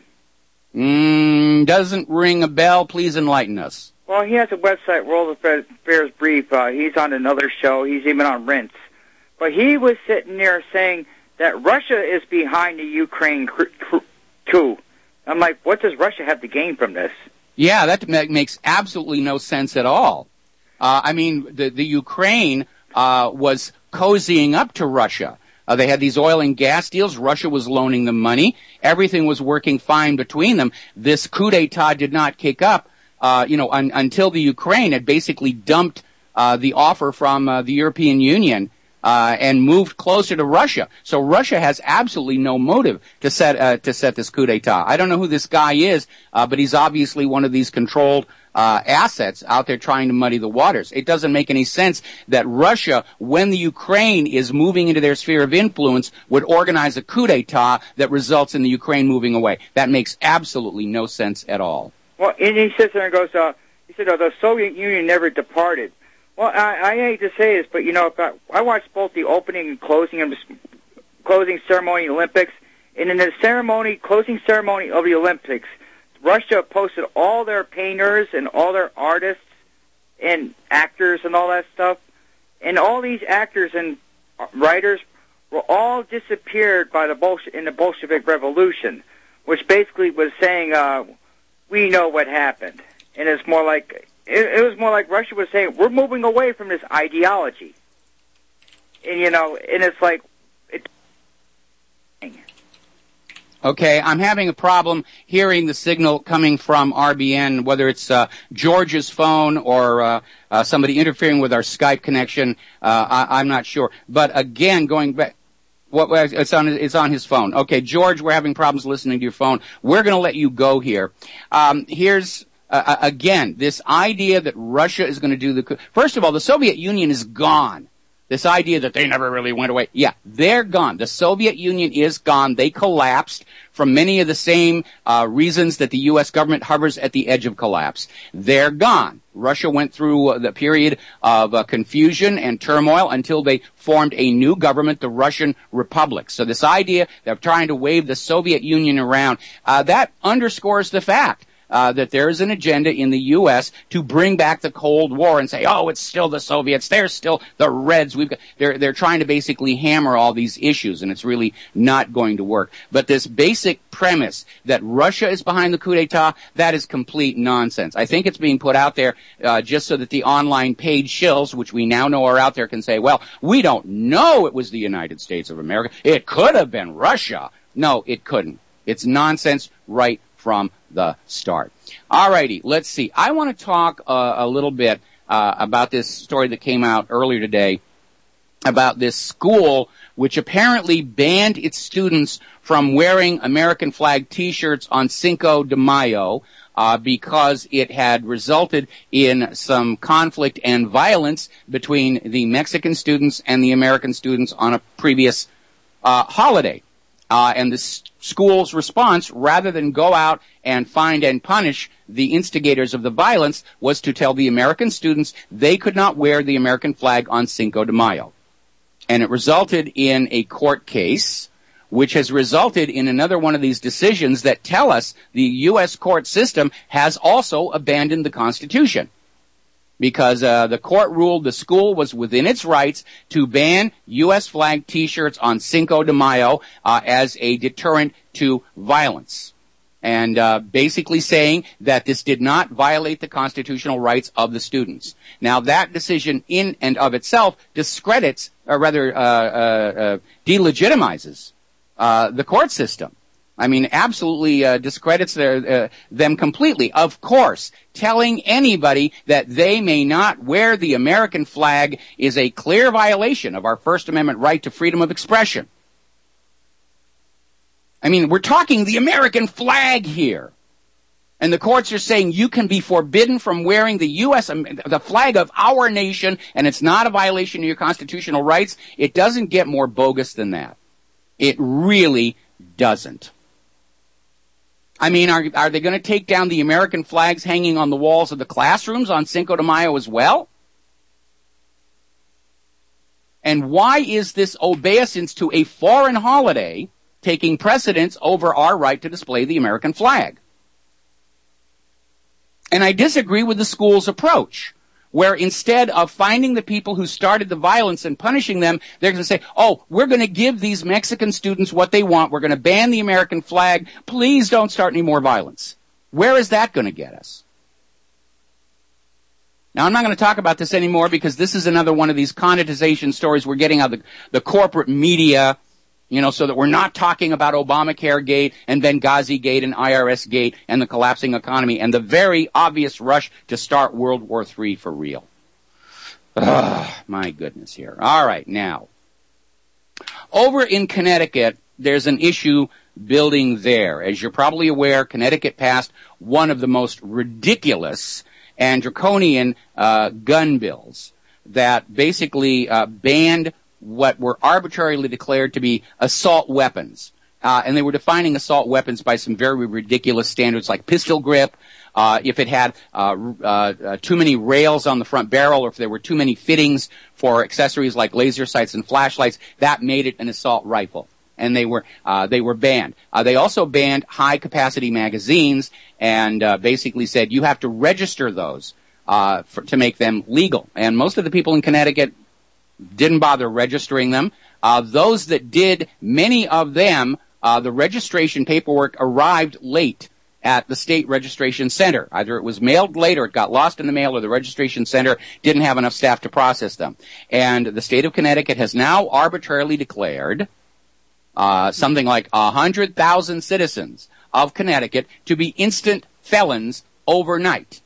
Mm, doesn't ring a bell. Please enlighten us. Well, he has a website, World Affairs Brief. Uh, he's on another show. He's even on Rinse. But he was sitting there saying that Russia is behind the Ukraine coup. I'm like, what does Russia have to gain from this? Yeah, that makes absolutely no sense at all. Uh, I mean, the, the Ukraine uh, was cozying up to Russia. Uh, they had these oil and gas deals. Russia was loaning them money. Everything was working fine between them. This coup d'etat did not kick up. Uh, you know, un- until the Ukraine had basically dumped uh, the offer from uh, the European Union uh, and moved closer to Russia. So Russia has absolutely no motive to set uh, to set this coup d'etat. I don't know who this guy is, uh, but he's obviously one of these controlled uh, assets out there trying to muddy the waters. It doesn't make any sense that Russia, when the Ukraine is moving into their sphere of influence, would organize a coup d'etat that results in the Ukraine moving away. That makes absolutely no sense at all. Well, and he sits there and goes, uh, he said, oh, the Soviet Union never departed. Well, I, I hate to say this, but, you know, if I, I watched both the opening and closing of the closing ceremony of the Olympics, and in the ceremony, closing ceremony of the Olympics, Russia posted all their painters and all their artists and actors and all that stuff, and all these actors and writers were all disappeared by the Bolsh- in the Bolshevik Revolution, which basically was saying, uh, we know what happened. And it's more like, it, it was more like Russia was saying, we're moving away from this ideology. And, you know, and it's like, it. Okay, I'm having a problem hearing the signal coming from R B N, whether it's uh, George's phone or uh, uh, somebody interfering with our Skype connection. Uh, I, I'm not sure. But again, going back, what it's on it's on his phone. Okay, George, we're having problems listening to your phone. We're going to let you go here. Um, here's uh, again this idea that Russia is going to do the. First of all, the Soviet Union is gone. This idea that they never really went away. Yeah, they're gone. The Soviet Union is gone. They collapsed from many of the same uh, reasons that the U S government hovers at the edge of collapse. They're gone. Russia went through uh, the period of uh, confusion and turmoil until they formed a new government, the Russian Republic. So this idea of trying to wave the Soviet Union around, uh, that underscores the fact uh, that there is an agenda in the U S to bring back the Cold War and say, oh, it's still the Soviets, they're still the Reds. We've got, they're, they're trying to basically hammer all these issues, and it's really not going to work. But this basic premise that Russia is behind the coup d'etat, that is complete nonsense. I think it's being put out there uh, just so that the online paid shills, which we now know are out there, can say, well, we don't know it was the United States of America. It could have been Russia. No, it couldn't. It's nonsense right from the start. All righty, let's see. I want to talk uh, a little bit uh, about this story that came out earlier today about this school which apparently banned its students from wearing American flag T-shirts on Cinco de Mayo uh, because it had resulted in some conflict and violence between the Mexican students and the American students on a previous uh, holiday. Uh, and the s- school's response, rather than go out and find and punish the instigators of the violence, was to tell the American students they could not wear the American flag on Cinco de Mayo. And it resulted in a court case, which has resulted in another one of these decisions that tell us the U S court system has also abandoned the Constitution. Because uh, the court ruled the school was within its rights to ban U S flag T-shirts on Cinco de Mayo uh, as a deterrent to violence. And uh, basically saying that this did not violate the constitutional rights of the students. Now, that decision in and of itself discredits, or rather uh, uh, uh, delegitimizes uh, the court system. I mean, absolutely uh, discredits their, uh, them completely. Of course, telling anybody that they may not wear the American flag is a clear violation of our First Amendment right to freedom of expression. I mean, we're talking the American flag here. And the courts are saying you can be forbidden from wearing the U S, the flag of our nation, and it's not a violation of your constitutional rights. It doesn't get more bogus than that. It really doesn't. I mean, are, are they going to take down the American flags hanging on the walls of the classrooms on Cinco de Mayo as well? And why is this obeisance to a foreign holiday taking precedence over our right to display the American flag? And I disagree with the school's approach, where instead of finding the people who started the violence and punishing them, they're going to say, oh, we're going to give these Mexican students what they want. We're going to ban the American flag. Please don't start any more violence. Where is that going to get us? Now, I'm not going to talk about this anymore because this is another one of these connotation stories we're getting out of the, the corporate media, you know, so that we're not talking about Obamacare Gate and Benghazi Gate and I R S Gate and the collapsing economy and the very obvious rush to start World War Three for real. Ugh, my goodness here. All right, now, over in Connecticut, there's an issue building there. As you're probably aware, Connecticut passed one of the most ridiculous and draconian uh, gun bills that basically uh, banned what were arbitrarily declared to be assault weapons. Uh, and they were defining assault weapons by some very ridiculous standards like pistol grip, uh, if it had uh, uh, uh, too many rails on the front barrel, or if there were too many fittings for accessories like laser sights and flashlights, that made it an assault rifle. And they were uh, they were banned. Uh, they also banned high-capacity magazines and uh, basically said you have to register those uh, for, to make them legal. And most of the people in Connecticut didn't bother registering them. Uh, those that did, many of them, uh, the registration paperwork arrived late at the state registration center. Either it was mailed late or it got lost in the mail, or the registration center didn't have enough staff to process them. And the state of Connecticut has now arbitrarily declared uh, something like one hundred thousand citizens of Connecticut to be instant felons overnight.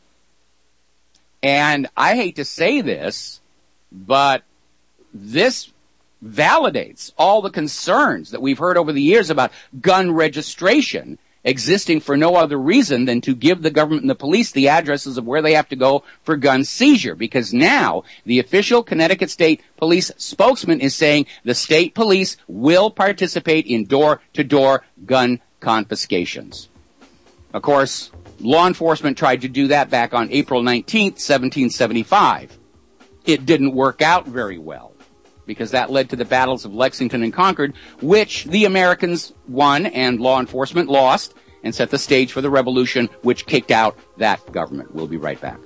And I hate to say this, but this validates all the concerns that we've heard over the years about gun registration existing for no other reason than to give the government and the police the addresses of where they have to go for gun seizure. Because now the official Connecticut State Police spokesman is saying the state police will participate in door-to-door gun confiscations. Of course, law enforcement tried to do that back on April nineteenth, seventeen seventy-five. It didn't work out very well, because that led to the battles of Lexington and Concord, which the Americans won and law enforcement lost. and set the stage for the revolution which kicked out that government. We'll be right back.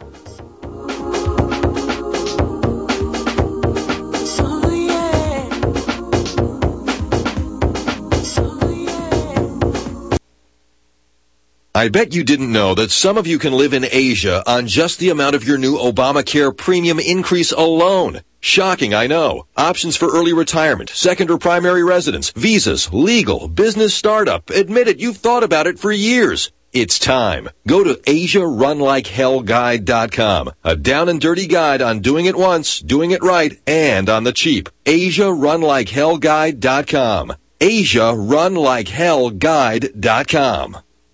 I bet you didn't know that some of you can live in Asia on just the amount of your new Obamacare premium increase alone. Shocking, I know. Options for early retirement, second or primary residence, visas, legal, business startup. Admit it, you've thought about it for years. It's time. Go to Asia Run Like Hell Guide dot com. A down and dirty guide on doing it once, doing it right, and on the cheap. Asia Run Like Hell Guide dot com. Asia Run Like Hell Guide dot com.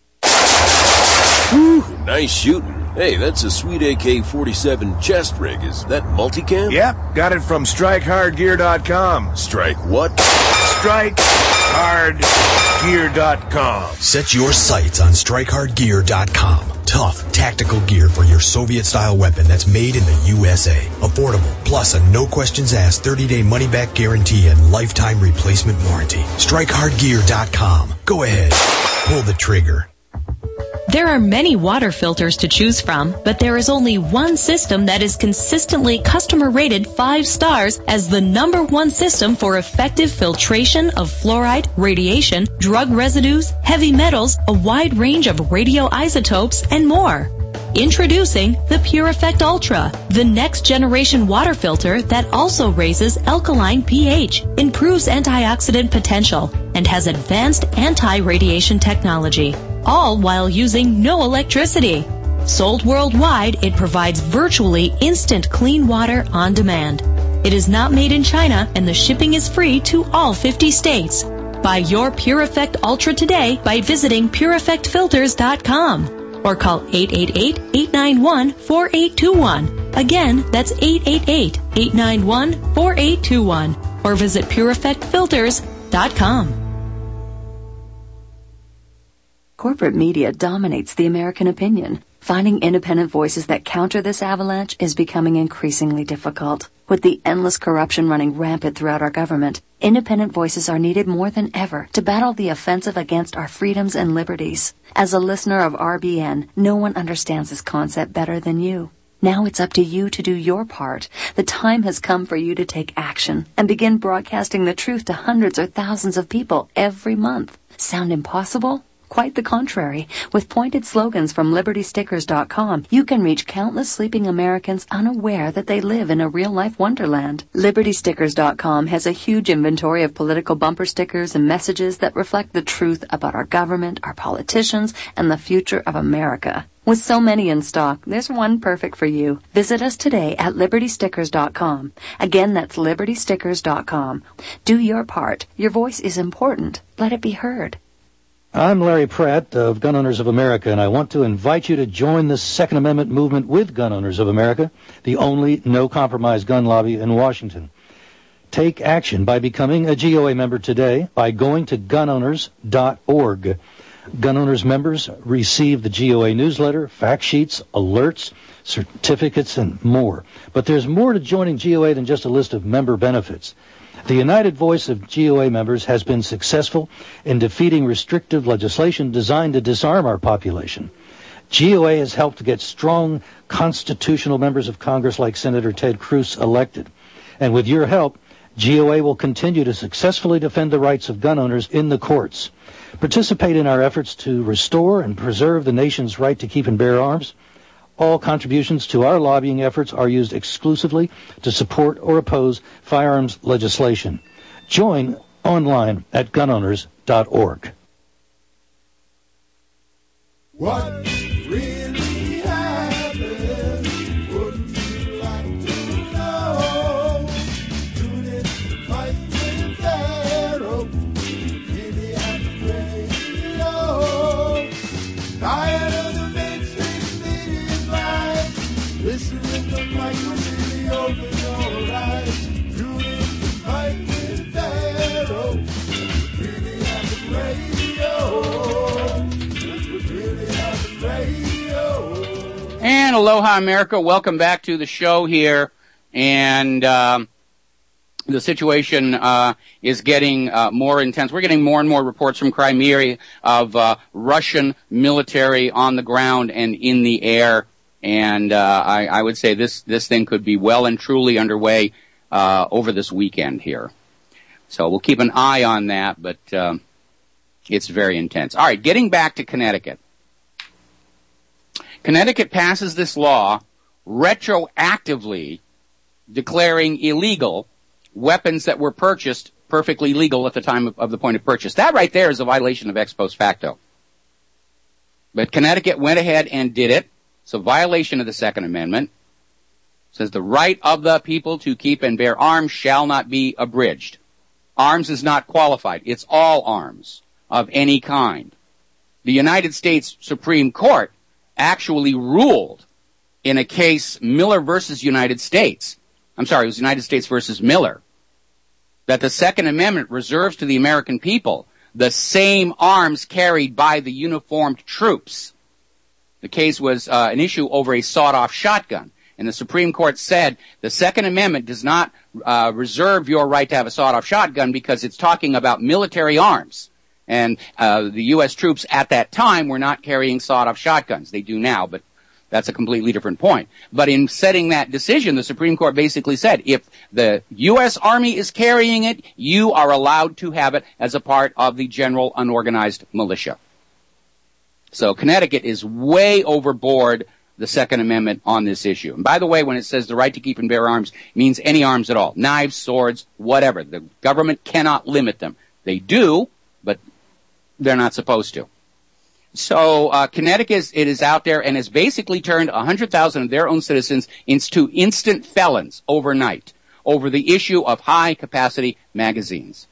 Whew, nice shooting. Hey, that's a sweet A K forty-seven chest rig. Is that multicam? Yep, got it from Strike Hard Gear dot com. Strike what? Strike Hard Gear dot com. Set your sights on Strike Hard Gear dot com. Tough, tactical gear for your Soviet-style weapon that's made in the U S A. Affordable, plus a no-questions-asked thirty-day money-back guarantee and lifetime replacement warranty. Strike Hard Gear dot com. Go ahead. Pull the trigger. There are many water filters to choose from, but there is only one system that is consistently customer rated five stars as the number one system for effective filtration of fluoride, radiation, drug residues, heavy metals, a wide range of radioisotopes, and more. Introducing the Pure Effect Ultra, the next generation water filter that also raises alkaline pH, improves antioxidant potential, and has advanced anti-radiation technology, all while using no electricity. Sold worldwide, it provides virtually instant clean water on demand. It is not made in China, and the shipping is free to all fifty states. Buy your Pure Effect Ultra today by visiting Pure Effect Filters dot com. Or call eight eight eight, eight nine one, four eight two one. Again, that's eight eight eight, eight nine one, four eight two one. Or visit Pure Effect Filters dot com. Corporate media dominates the American opinion. Finding independent voices that counter this avalanche is becoming increasingly difficult. With the endless corruption running rampant throughout our government, independent voices are needed more than ever to battle the offensive against our freedoms and liberties. As a listener of R B N, no one understands this concept better than you. Now it's up to you to do your part. The time has come for you to take action and begin broadcasting the truth to hundreds or thousands of people every month. Sound impossible? Quite the contrary. With pointed slogans from Liberty Stickers dot com, you can reach countless sleeping Americans unaware that they live in a real-life wonderland. Liberty Stickers dot com has a huge inventory of political bumper stickers and messages that reflect the truth about our government, our politicians, and the future of America. With so many in stock, there's one perfect for you. Visit us today at Liberty Stickers dot com. Again, that's Liberty Stickers dot com. Do your part. Your voice is important. Let it be heard. I'm Larry Pratt of Gun Owners of America, and I want to invite you to join the Second Amendment movement with Gun Owners of America, the only no-compromise gun lobby in Washington. Take action by becoming a G O A member today by going to gun owners dot org. Gun Owners members receive the G O A newsletter, fact sheets, alerts, certificates, and more. But there's more to joining G O A than just a list of member benefits. The united voice of G O A members has been successful in defeating restrictive legislation designed to disarm our population. G O A has helped to get strong constitutional members of Congress like Senator Ted Cruz elected. And with your help, G O A will continue to successfully defend the rights of gun owners in the courts. Participate in our efforts to restore and preserve the nation's right to keep and bear arms. All contributions to our lobbying efforts are used exclusively to support or oppose firearms legislation. Join online at gun owners dot org. What really happened? Wouldn't you like to know? Tune in to Fight with Pharaoh. Really have to radio. Tired of the mainstream media's lies. Listen with the mic, really open your eyes. Tune in to Fight with Pharaoh. Really have to radio. And aloha, America. Welcome back to the show here. And um, the situation uh, is getting uh, more intense. We're getting more and more reports from Crimea of uh, Russian military on the ground and in the air, and uh, I, I would say this this thing could be well and truly underway uh, over this weekend here. So we'll keep an eye on that, but um, it's very intense. All right, getting back to Connecticut. Connecticut passes this law retroactively declaring illegal weapons that were purchased perfectly legal at the time of, of the point of purchase. That right there is a violation of ex post facto. But Connecticut went ahead and did it. It's a violation of the Second Amendment. It says the right of the people to keep and bear arms shall not be abridged. Arms is not qualified. It's all arms of any kind. The United States Supreme Court actually ruled in a case, Miller versus United States. I'm sorry, it was United States versus Miller, that the Second Amendment reserves to the American people the same arms carried by the uniformed troops. The case was uh, an issue over a sawed-off shotgun, and the Supreme Court said the Second Amendment does not uh, reserve your right to have a sawed-off shotgun because it's talking about military arms. And uh, the U S troops at that time were not carrying sawed-off shotguns. They do now, but that's a completely different point. But in setting that decision, the Supreme Court basically said, if the U S Army is carrying it, you are allowed to have it as a part of the general unorganized militia. So Connecticut is way overboard the Second Amendment on this issue. And by the way, when it says the right to keep and bear arms, it means any arms at all. Knives, swords, whatever. The government cannot limit them. They do, but they're not supposed to. So uh, Connecticut, is, it is out there and has basically turned one hundred thousand of their own citizens into instant felons overnight over the issue of high-capacity magazines.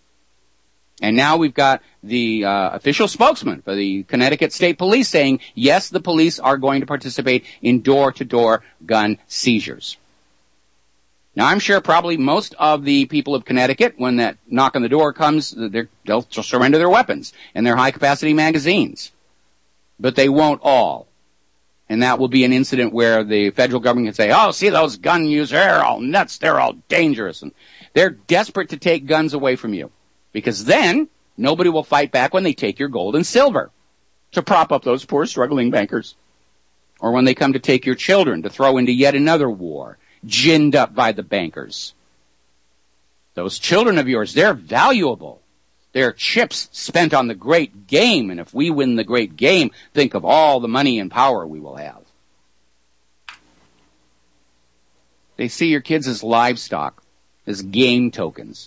And now we've got the uh, official spokesman for the Connecticut State Police saying, yes, the police are going to participate in door-to-door gun seizures. Now, I'm sure probably most of the people of Connecticut, when that knock on the door comes, they'll surrender their weapons and their high-capacity magazines. But they won't all. And that will be an incident where the federal government can say, oh, see those gun users, they're all nuts, they're all dangerous. And they're desperate to take guns away from you. Because then, nobody will fight back when they take your gold and silver to prop up those poor struggling bankers. Or when they come to take your children to throw into yet another war, ginned up by the bankers. Those children of yours, they're valuable. They're chips spent on the great game, and if we win the great game, think of all the money and power we will have. They see your kids as livestock, as game tokens.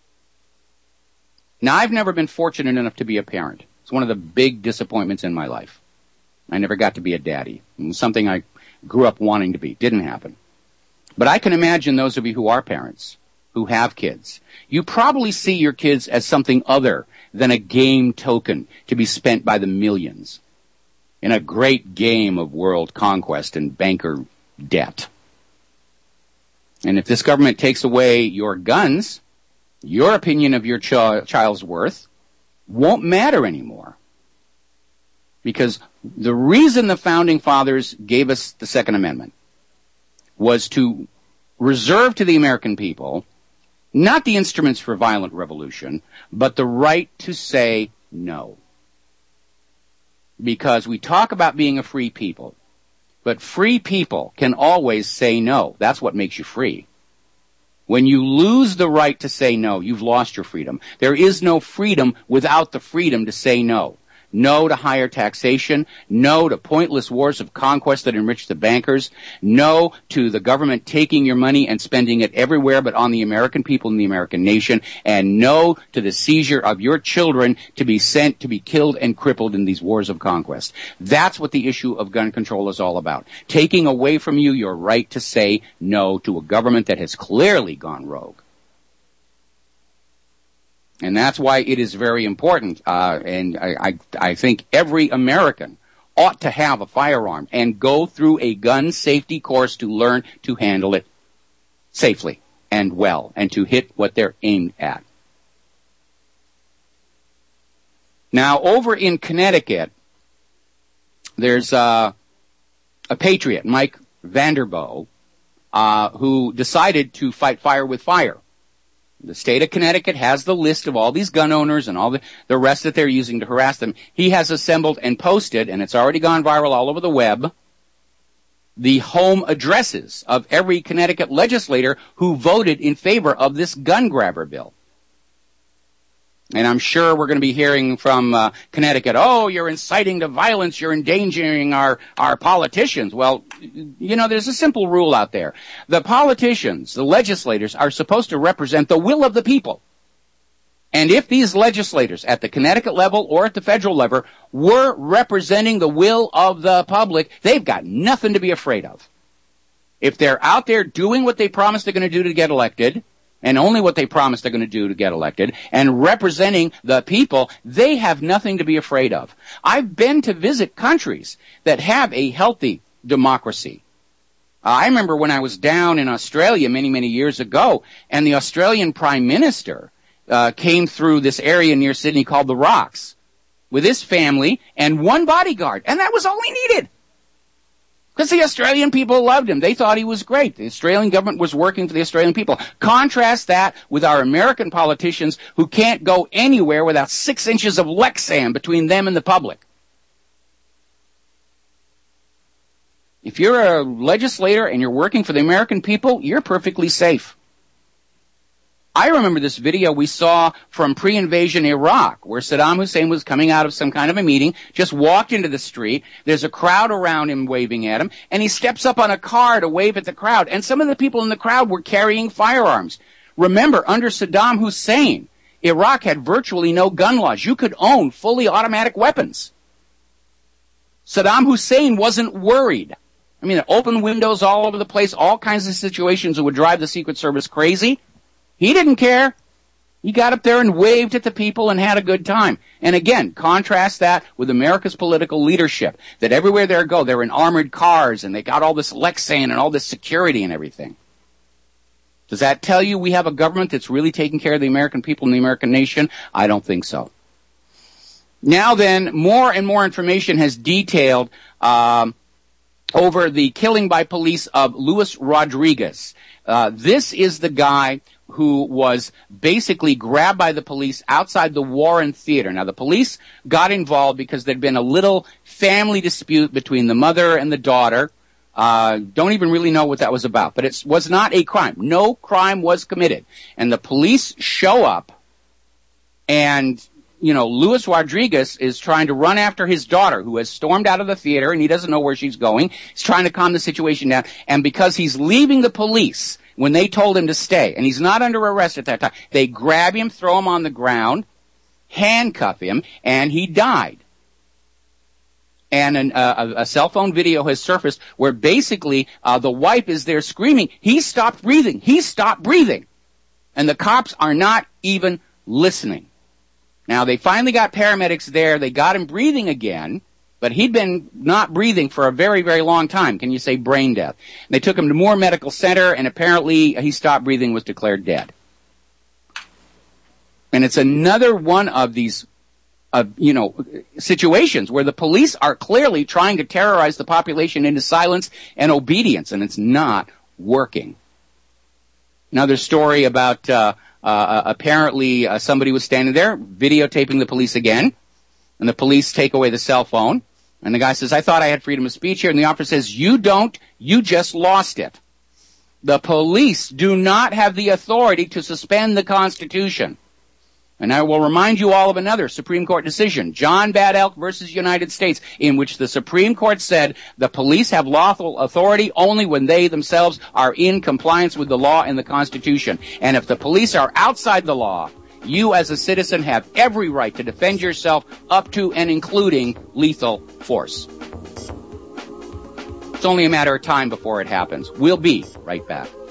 Now, I've never been fortunate enough to be a parent. It's one of the big disappointments in my life. I never got to be a daddy. It was something I grew up wanting to be. Didn't happen. But I can imagine those of you who are parents, who have kids. You probably see your kids as something other than a game token to be spent by the millions in a great game of world conquest and banker debt. And if this government takes away your guns, your opinion of your ch- child's worth won't matter anymore. Because the reason the Founding Fathers gave us the Second Amendment was to reserve to the American people not the instruments for violent revolution, but the right to say no. Because we talk about being a free people, but free people can always say no. That's what makes you free. When you lose the right to say no, you've lost your freedom. There is no freedom without the freedom to say no. No to higher taxation. No to pointless wars of conquest that enrich the bankers. No to the government taking your money and spending it everywhere but on the American people and the American nation. And no to the seizure of your children to be sent to be killed and crippled in these wars of conquest. That's what the issue of gun control is all about. Taking away from you your right to say no to a government that has clearly gone rogue. And that's why it is very important, uh, and I, I, I think every American ought to have a firearm and go through a gun safety course to learn to handle it safely and well, and to hit what they're aimed at. Now, over in Connecticut, there's uh, a patriot, Mike Vanderboe, uh, who decided to fight fire with fire. The state of Connecticut has the list of all these gun owners and all the, the rest that they're using to harass them. He has assembled and posted, and it's already gone viral all over the web, the home addresses of every Connecticut legislator who voted in favor of this gun grabber bill. And I'm sure we're going to be hearing from uh, Connecticut, oh, you're inciting to violence, you're endangering our, our politicians. Well, you know, there's a simple rule out there. The politicians, the legislators, are supposed to represent the will of the people. And if these legislators at the Connecticut level or at the federal level were representing the will of the public, they've got nothing to be afraid of. If they're out there doing what they promised they're going to do to get elected, and only what they promised they're going to do to get elected, and representing the people, they have nothing to be afraid of. I've been to visit countries that have a healthy democracy. Uh, I remember when I was down in Australia many, many years ago, and the Australian Prime Minister uh, came through this area near Sydney called the Rocks with his family and one bodyguard, and that was all he needed. Because the Australian people loved him. They thought he was great. The Australian government was working for the Australian people. Contrast that with our American politicians who can't go anywhere without six inches of Lexan between them and the public. If you're a legislator and you're working for the American people, you're perfectly safe. I remember this video we saw from pre-invasion Iraq, where Saddam Hussein was coming out of some kind of a meeting, just walked into the street, there's a crowd around him waving at him, and he steps up on a car to wave at the crowd, and some of the people in the crowd were carrying firearms. Remember, under Saddam Hussein, Iraq had virtually no gun laws. You could own fully automatic weapons. Saddam Hussein wasn't worried. I mean, open windows all over the place, all kinds of situations that would drive the Secret Service crazy. He didn't care. He got up there and waved at the people and had a good time. And again, contrast that with America's political leadership, that everywhere they go, they're in armored cars and they got all this Lexan and all this security and everything. Does that tell you we have a government that's really taking care of the American people and the American nation? I don't think so. Now then, more and more information has detailed um, over the killing by police of Luis Rodriguez. Uh, this is the guy who was basically grabbed by the police outside the Warren Theater. Now, the police got involved because there'd been a little family dispute between the mother and the daughter. Uh, don't even really know what that was about, but it was not a crime. No crime was committed. And the police show up, and, you know, Luis Rodriguez is trying to run after his daughter, who has stormed out of the theater, and he doesn't know where she's going. He's trying to calm the situation down. And because he's leaving the police when they told him to stay, and he's not under arrest at that time, they grab him, throw him on the ground, handcuff him, and he died. And an, uh, a, a cell phone video has surfaced where basically uh, the wife is there screaming, he stopped breathing, he stopped breathing. And the cops are not even listening. Now, they finally got paramedics there, they got him breathing again, but he'd been not breathing for a very, very long time. Can you say brain death? They took him to Moore Medical Center, and apparently he stopped breathing, was declared dead. And it's another one of these, uh, you know, situations where the police are clearly trying to terrorize the population into silence and obedience, and it's not working. Another story about uh, uh, apparently uh, somebody was standing there videotaping the police again, and the police take away the cell phone. And the guy says, I thought I had freedom of speech here. And the officer says, you don't. You just lost it. The police do not have the authority to suspend the Constitution. And I will remind you all of another Supreme Court decision, John Bad Elk versus United States, in which the Supreme Court said the police have lawful authority only when they themselves are in compliance with the law and the Constitution. And if the police are outside the law, you as a citizen have every right to defend yourself up to and including lethal force. It's only a matter of time before it happens. We'll be right back.